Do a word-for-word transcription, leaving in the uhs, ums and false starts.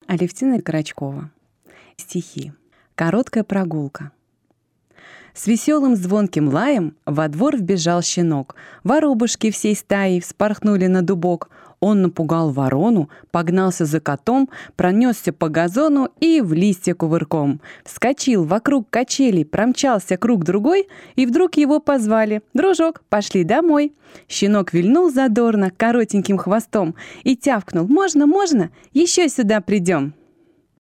Алевтина Корочкова. Стихи. Короткая прогулка. С веселым звонким лаем во двор вбежал щенок. Воробушки всей стаей вспорхнули на дубок. Он напугал ворону, погнался за котом, пронесся по газону и в листья кувырком. Вскочил вокруг качелей, промчался круг другой, и вдруг его позвали: «Дружок, пошли домой». Щенок вильнул задорно коротеньким хвостом и тявкнул: «Можно, можно, еще сюда придем».